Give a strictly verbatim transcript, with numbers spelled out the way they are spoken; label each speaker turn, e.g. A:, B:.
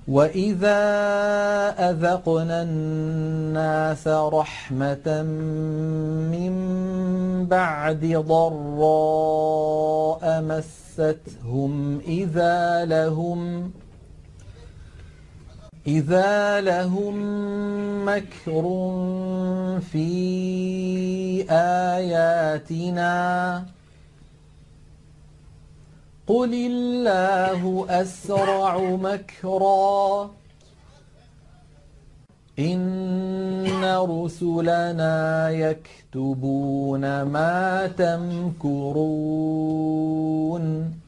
A: وَإِذَا أَذَقْنَا النَّاسَ رَحْمَةً مِّن بَعْدِ ضَرَّاءَ مَسَّتْهُمْ إِذَا لَهُمْ إِذَا لَهُم مَّكْرٌ فِي آيَاتِنَا قُلِ اللَّهُ أَسْرَعُ مَكْرًا إِنَّ رُسُلَنَا يَكْتُبُونَ مَا تَمْكُرُونَ